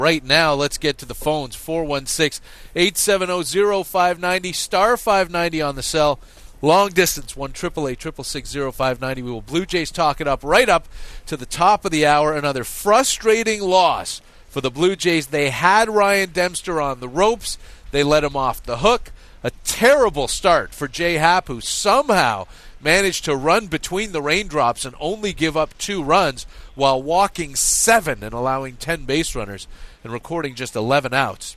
Right now, let's get to the phones. 416-870-0590, star 590 on the cell. Long distance, 1-888-666-0590. We will Blue Jays talk it up right up to the top of the hour. Another frustrating loss for the Blue Jays. They had Ryan Dempster on the ropes. They let him off the hook. A terrible start for Jay Happ, who somehow managed to run between the raindrops and only give up 2 runs while walking 7 and allowing 10 base runners and recording just 11 outs.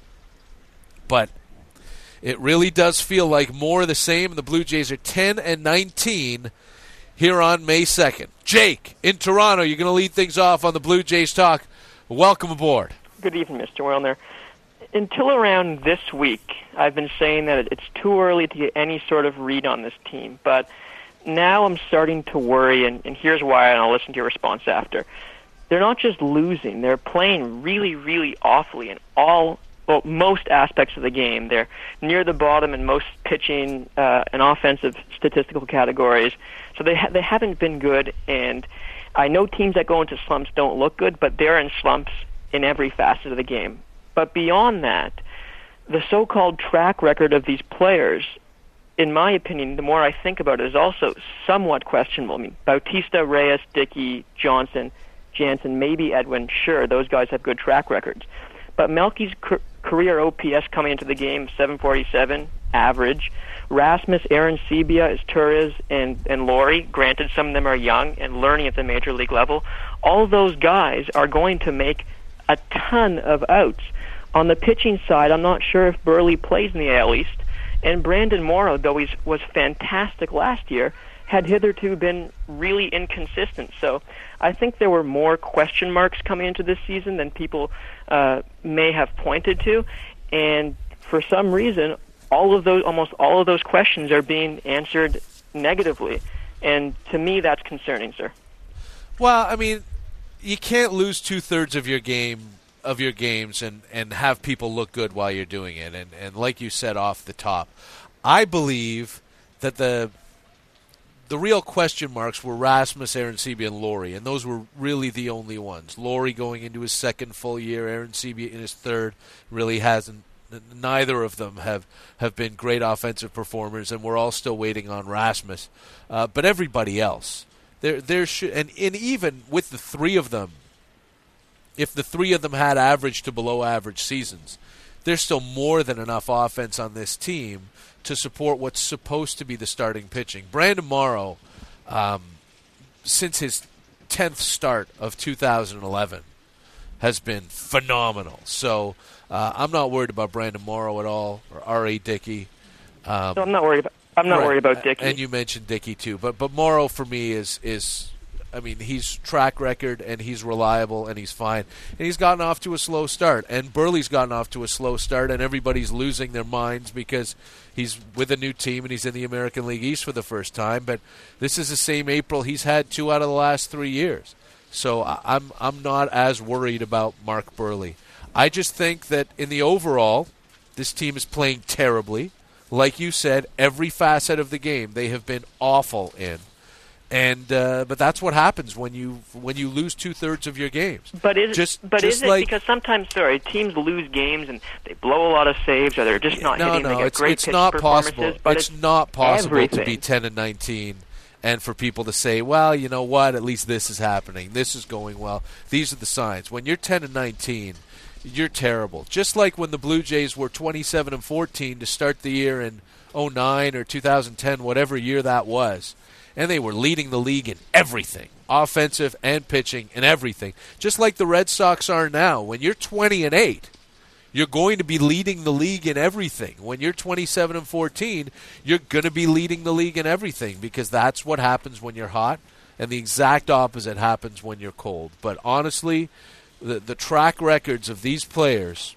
But it really does feel like more of the same. The Blue Jays are 10-19 here on May 2nd. Jake, in Toronto, you're going to lead things off on the Blue Jays Talk. Welcome aboard. Good evening, Mr. Werner. Until around this week, I've been saying that it's too early to get any sort of read on this team. But now I'm starting to worry, and here's why, and I'll listen to your response after. They're not just losing. They're playing really, really awfully in most aspects of the game. They're near the bottom in most pitching and offensive statistical categories. So they haven't been good, and I know teams that go into slumps don't look good, but they're in slumps in every facet of the game. But beyond that, the so-called track record of these players, in my opinion, the more I think about it, is also somewhat questionable. I mean, Bautista, Reyes, Dickey, Johnson, Jansen, maybe Edwin, sure, those guys have good track records. But Melky's career OPS coming into the game, 747, average. Rasmus, Aaron Sebia, Torres, and Laurie, granted some of them are young and learning at the major league level, all those guys are going to make a ton of outs. On the pitching side, I'm not sure if Burley plays in the AL East, and Brandon Morrow, though he was fantastic last year, had hitherto been really inconsistent. So I think there were more question marks coming into this season than people may have pointed to, and for some reason, almost all of those questions are being answered negatively, and to me, that's concerning, sir. Well, I mean, you can't lose 2/3 of your games and have people look good while you're doing it. And like you said off the top, I believe that the real question marks were Rasmus, Aaron Sebia, and Laurie, and those were really the only ones. Laurie going into his 2nd full year, Aaron Sebia in his 3rd, really hasn't. Neither of them have been great offensive performers, and we're all still waiting on Rasmus. But everybody else, there should, and even with the 3 of them, if the 3 of them had average to below average seasons, there's still more than enough offense on this team to support what's supposed to be the starting pitching. Brandon Morrow, since his 10th start of 2011, has been phenomenal. So I'm not worried about Brandon Morrow at all, or R.A. Dickey. So I'm not worried about Dickey. And you mentioned Dickey too, but Morrow for me is I mean, he's track record, and he's reliable, and he's fine. And he's gotten off to a slow start, and Burley's gotten off to a slow start, and everybody's losing their minds because he's with a new team and he's in the American League East for the first time. But this is the same April he's had 2 out of the last 3 years. So I'm not as worried about Mark Burley. I just think that in the overall, this team is playing terribly. Like you said, every facet of the game they have been awful in. And but that's what happens when you lose 2/3 of your games. But is it because sometimes teams lose games and they blow a lot of saves, or they're just not hitting? No, it's not possible. But it's not possible everything. To be 10-19 and for people to say, well, you know what? At least this is happening. This is going well. These are the signs. When you're 10-19, you're terrible. Just like when the Blue Jays were 27-14 to start the year in 2009 or 2010, whatever year that was. And they were leading the league in everything, offensive and pitching and everything. Just like the Red Sox are now. When you're 20-8, you're going to be leading the league in everything. When you're 27-14, you're going to be leading the league in everything, because that's what happens when you're hot, and the exact opposite happens when you're cold. But honestly, the track records of these players,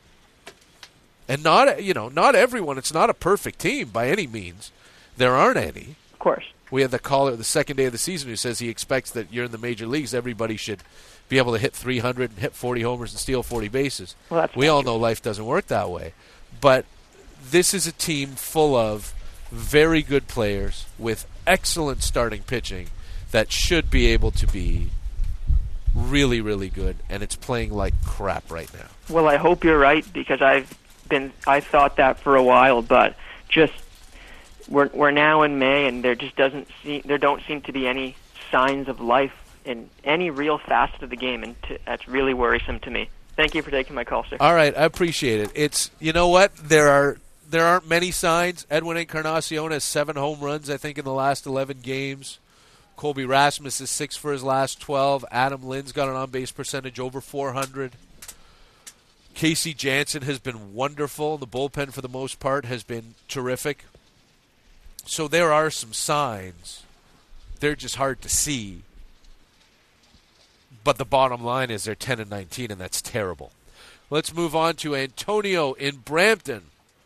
and not everyone, it's not a perfect team by any means. There aren't any. Of course. We had the caller the second day of the season who says he expects that you're in the major leagues, everybody should be able to hit 300 and hit 40 homers and steal 40 bases. Well, we all know life doesn't work that way. But this is a team full of very good players with excellent starting pitching that should be able to be really, really good, and it's playing like crap right now. Well, I hope you're right, because I thought that for a while, but just we're now in May, and there don't seem to be any signs of life in any real facet of the game, and that's really worrisome to me. Thank you for taking my call, sir. All right, I appreciate it. It's, you know what, there aren't many signs. Edwin Encarnacion has 7 home runs, I think, in the last 11 games. Colby Rasmus is 6 for his last 12. Adam Lynn's got an on-base percentage over 400. Casey Janssen has been wonderful. The bullpen, for the most part, has been terrific. So there are some signs. They're just hard to see. But the bottom line is they're 10-19, and that's terrible. Let's move on to Antonio in Brampton.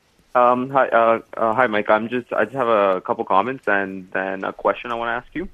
Hi, Mike. I just have a couple comments and then a question I want to ask you.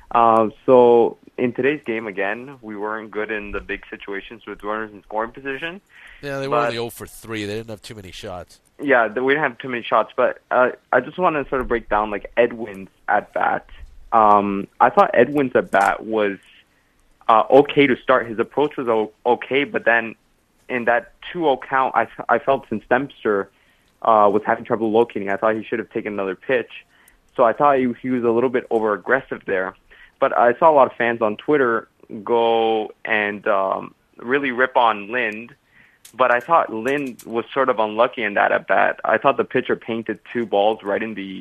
So in today's game, again, we weren't good in the big situations with runners in scoring position. Yeah, they were only 0 for 3. They didn't have too many shots. Yeah, we didn't have too many shots. But I just want to sort of break down like Edwin's at bat. I thought Edwin's at bat was okay to start. His approach was okay, but then in that 2-0 count, I felt since Dempster was having trouble locating, I thought he should have taken another pitch. So I thought he was a little bit over-aggressive there. But I saw a lot of fans on Twitter go and really rip on Lind. But I thought Lind was sort of unlucky in that at-bat. I thought the pitcher painted 2 balls right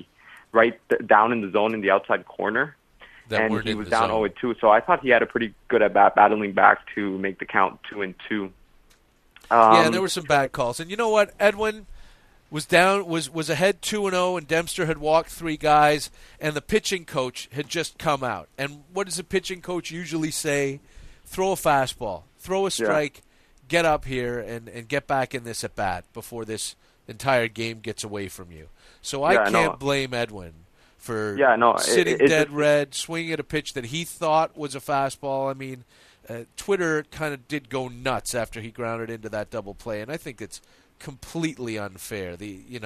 down in the zone in the outside corner. And he was down 0-2. So I thought he had a pretty good at-bat, battling back to make the count 2-2. Yeah, there were some bad calls. And you know what? Edwin was ahead 2-0, and Dempster had walked 3 guys, and the pitching coach had just come out. And what does the pitching coach usually say? Throw a fastball, throw a strike, get up here, and get back in this at-bat before this entire game gets away from you. So I can't blame Edwin for sitting dead red, swinging at a pitch that he thought was a fastball. I mean, Twitter kind of did go nuts after he grounded into that double play, and I think it's completely unfair.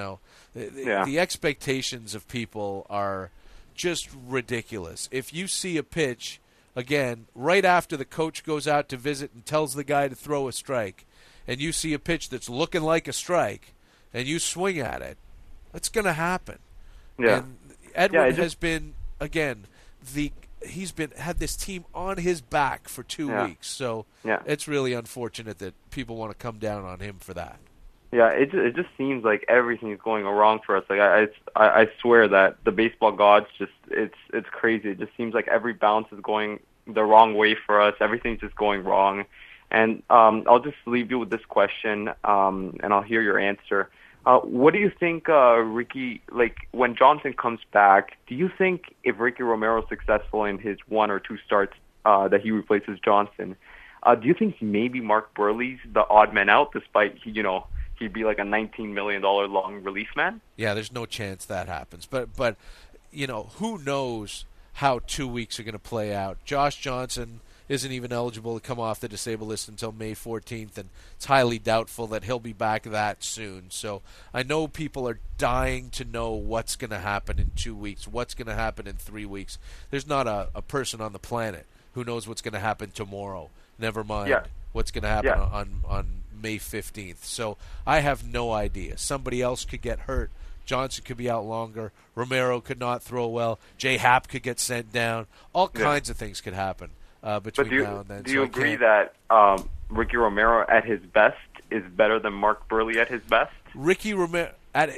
The expectations of people are just ridiculous. If you see a pitch, again, right after the coach goes out to visit and tells the guy to throw a strike, and you see a pitch that's looking like a strike, and you swing at it, that's going to happen. Yeah. And Edwin has been, again, he's had this team on his back for 2 weeks, so it's really unfortunate that people want to come down on him for that. Yeah, it just seems like everything's going wrong for us. Like I swear that the baseball gods it's crazy. It just seems like every bounce is going the wrong way for us. Everything's just going wrong. And I'll just leave you with this question, and I'll hear your answer. What do you think, Ricky? Like when Johnson comes back, do you think if Ricky Romero is successful in his 1 or 2 starts that he replaces Johnson? Do you think maybe Mark Burley's the odd man out, despite he'd be like a $19 million long relief man? Yeah, there's no chance that happens. But who knows how 2 weeks are going to play out. Josh Johnson isn't even eligible to come off the disabled list until May 14th, and it's highly doubtful that he'll be back that soon. So I know people are dying to know what's going to happen in 2 weeks, what's going to happen in 3 weeks. There's not a person on the planet who knows what's going to happen tomorrow, never mind what's going to happen on May 15th. So I have no idea. Somebody else could get hurt. Johnson could be out longer. Romero could not throw well. J. Happ could get sent down. All kinds of things could happen between now and then. Do you agree that Ricky Romero at his best is better than Mark Burley at his best? Ricky Romero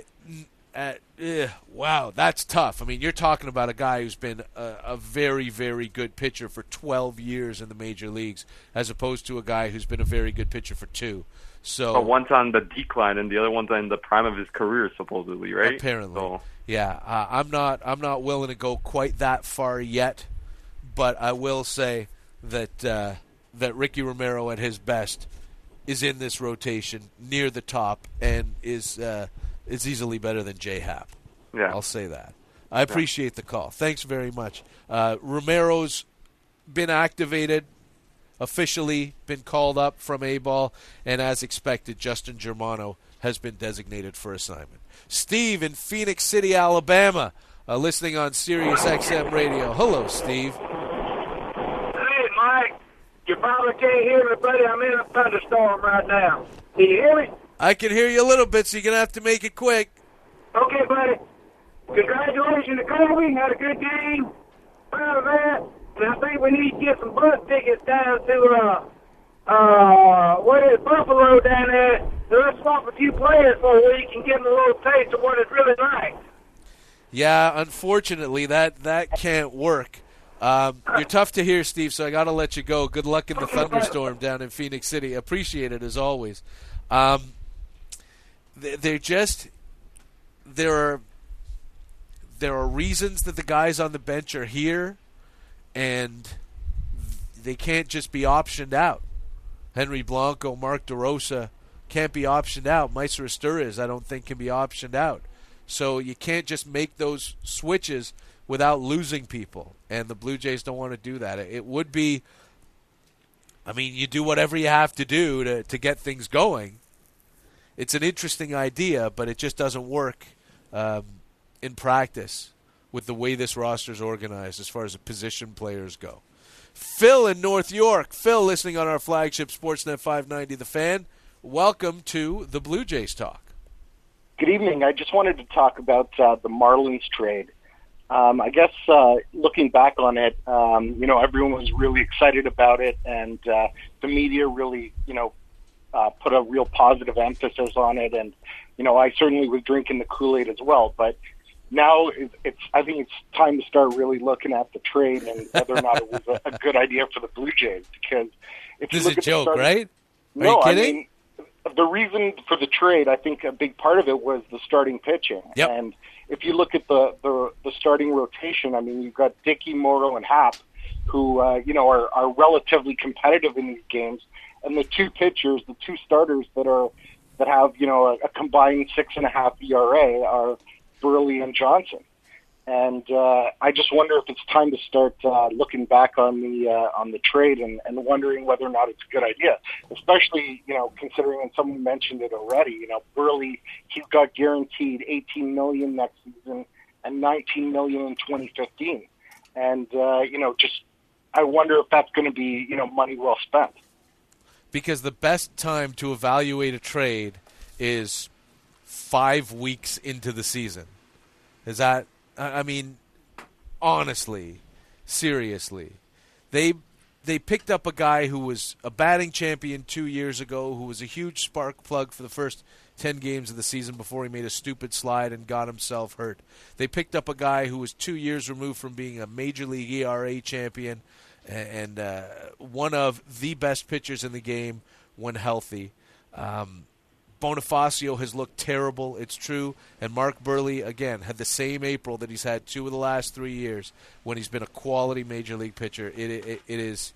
wow, that's tough. I mean, you're talking about a guy who's been a very, very good pitcher for 12 years in the major leagues, as opposed to a guy who's been a very good pitcher for 2. So but one's on the decline and the other one's in the prime of his career, supposedly, right? Apparently, I'm not willing to go quite that far yet, but I will say that Ricky Romero at his best is in this rotation near the top and is easily better than J. Happ. Yeah, I'll say that. I appreciate the call. Thanks very much. Romero's been activated, officially been called up from A-ball, and as expected, Justin Germano has been designated for assignment. Steve in Phoenix City, Alabama, listening on Sirius XM Radio. Hello, Steve. Hey, Mike. Your probably can't hear me, buddy. I'm in a thunderstorm right now. Can you hear me? I can hear you a little bit, so you're going to have to make it quick. Okay, buddy. Congratulations to Kobe. Had a good game. Proud of that. And I think we need to get some bus tickets down to what is Buffalo down there. So let's swap a few players for a week and give them a little taste of what it's really like. Yeah, unfortunately, that can't work. You're tough to hear, Steve, so I got to let you go. Good luck in the thunderstorm down in Phoenix City. Appreciate it, as always. There are reasons that the guys on the bench are here, and they can't just be optioned out. Henry Blanco, Mark DeRosa can't be optioned out. Meister Asturias, I don't think, can be optioned out. So you can't just make those switches without losing people, and the Blue Jays don't want to do that. It would be, I mean, you do whatever you have to do to get things going. It's an interesting idea, but it just doesn't work in practice with the way this roster is organized as far as the position players go. Phil in North York. Phil, listening on our flagship Sportsnet 590 The Fan. Welcome to the Blue Jays Talk. Good evening. I just wanted to talk about the Marlins trade. I guess looking back on it, everyone was really excited about it, and the media really, put a real positive emphasis on it. And, I certainly was drinking the Kool-Aid as well. But now I think it's time to start really looking at the trade and whether or not it was a good idea for the Blue Jays. Because if this you is look a joke, right? Are you kidding? I mean, the reason for the trade, I think a big part of it was the starting pitching. Yep. And if you look at the starting rotation, I mean, you've got Dickey, Morrow, and Happ, who are relatively competitive in these games, and the two pitchers, the two starters that have a combined 6.5 ERA are Burley and Johnson. And I just wonder if it's time to start looking back on the trade and wondering whether or not it's a good idea, especially considering, and someone mentioned it already. Burley, he's got guaranteed $18 million next season and $19 million in 2015, and I wonder if that's going to be money well spent. Because the best time to evaluate a trade is 5 weeks into the season. Is that? I mean, honestly, seriously, they picked up a guy who was a batting champion 2 years ago, who was a huge spark plug for the first 10 games of the season before he made a stupid slide and got himself hurt. They picked up a guy who was 2 years removed from being a Major League ERA champion and one of the best pitchers in the game when healthy. Bonifacio has looked terrible, it's true, and Mark Burley, again, had the same April that he's had 2 of the last 3 years when he's been a quality Major League pitcher. It's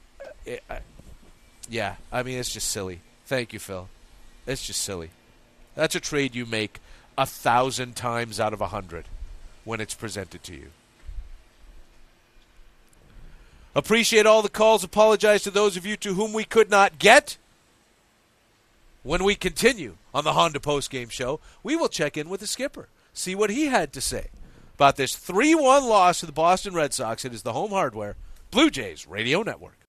just silly. Thank you, Phil. It's just silly. That's a trade you make 1,000 times out of 100 when it's presented to you. Appreciate all the calls. Apologize to those of you to whom we could not get. When we continue on the Honda Postgame Show, we will check in with the skipper, see what he had to say about this 3-1 loss to the Boston Red Sox. It is the Home Hardware Blue Jays Radio Network.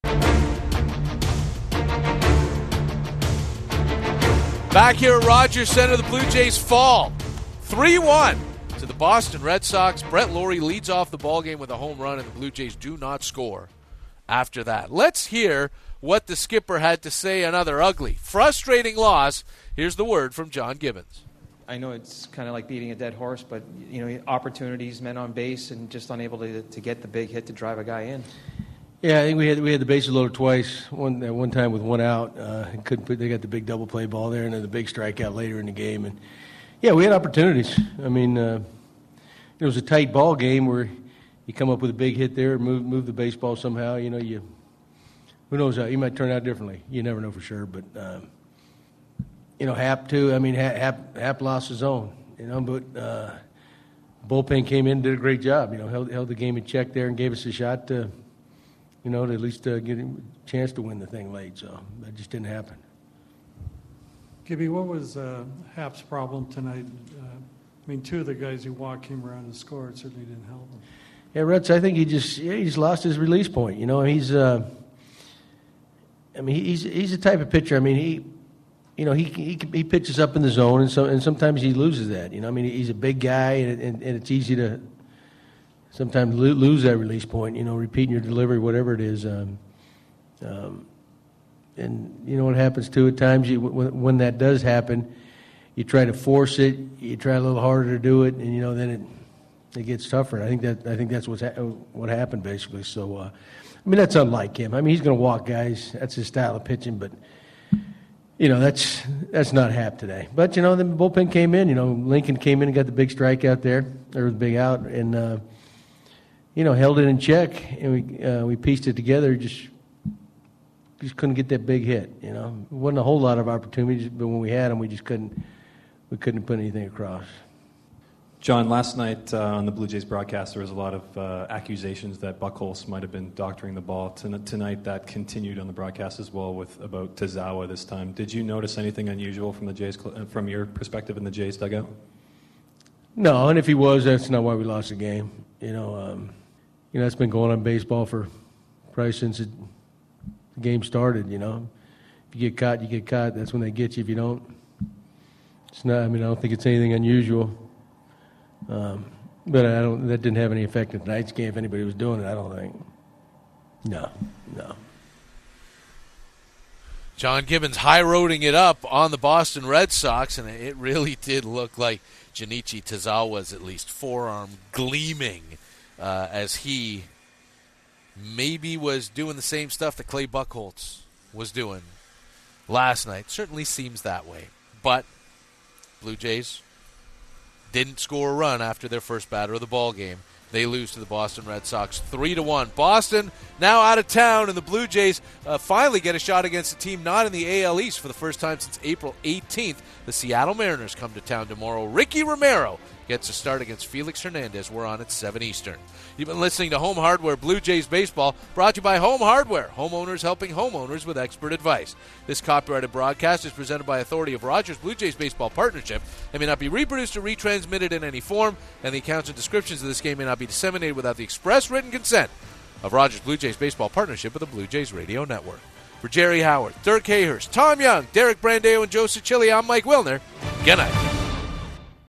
Back here at Rogers Center, the Blue Jays fall 3-1 to the Boston Red Sox. Brett Lawrie leads off the ballgame with a home run, and the Blue Jays do not score after that. Let's hear what the skipper had to say. Another ugly, frustrating loss. Here's the word from John Gibbons. I know it's kind of like beating a dead horse, but opportunities, men on base, and just unable to get the big hit to drive a guy in. Yeah, I think we had the bases loaded twice. One time with one out, they got the big double play ball there, and then the big strikeout later in the game. And yeah, we had opportunities. I mean, it was a tight ball game where you come up with a big hit there, move the baseball somehow. Who knows how? You might turn out differently. You never know for sure. But, Happ, too. I mean, Happ lost his own, but bullpen came in and did a great job. Held the game in check there and gave us a shot to, to at least get a chance to win the thing late. So that just didn't happen. Gibby, what was Happ's problem tonight? 2 of the guys who walked came around and scored. Certainly didn't help him. Yeah, Reds, I think he just lost his release point. He's I mean, he's the type of pitcher. I mean, he pitches up in the zone, and sometimes he loses that. I mean, he's a big guy, and it's easy to sometimes lose that release point. Repeating your delivery, whatever it is. And what happens too at times when that does happen, you try to force it, you try a little harder to do it, and then it gets tougher. I think that's what happened basically. So, I mean, that's unlike him. I mean, he's going to walk guys. That's his style of pitching, but that's not Hap today. But the bullpen came in. Lincoln came in and got the big strikeout there, or the big out, and held it in check, and we pieced it together. Just couldn't get that big hit. It wasn't a whole lot of opportunities, but when we had them, we just couldn't put anything across. John, last night on the Blue Jays broadcast, there was a lot of accusations that Buchholz might have been doctoring the ball. Tonight, that continued on the broadcast as well about Tazawa this time. Did you notice anything unusual from the Jays, from your perspective in the Jays dugout? No, and if he was, that's not why we lost the game. It's been going on in baseball for probably since the game started. If you get caught, you get caught. That's when they get you. If you don't, it's not. I mean, I don't think it's anything unusual. But that didn't have any effect in tonight's game if anybody was doing it, I don't think. No. John Gibbons high-roading it up on the Boston Red Sox, and it really did look like Junichi Tazawa's at least forearm gleaming as he maybe was doing the same stuff that Clay Buchholz was doing last night. Certainly seems that way. But Blue Jays didn't score a run after their first batter of the ball game. They lose to the Boston Red Sox 3-1. Boston now out of town, and the Blue Jays finally get a shot against a team not in the AL East for the first time since April 18th. The Seattle Mariners come to town tomorrow. Ricky Romero gets a start against Felix Hernandez. We're on at 7 Eastern. You've been listening to Home Hardware Blue Jays Baseball, brought to you by Home Hardware, homeowners helping homeowners with expert advice. This copyrighted broadcast is presented by authority of Rogers Blue Jays Baseball Partnership and may not be reproduced or retransmitted in any form, and the accounts and descriptions of this game may not be disseminated without the express written consent of Rogers Blue Jays Baseball Partnership with the Blue Jays Radio Network. For Jerry Howard, Dirk Hayhurst, Tom Young, Derek Brandeo, and Joe Cicilli, I'm Mike Wilner. Good night.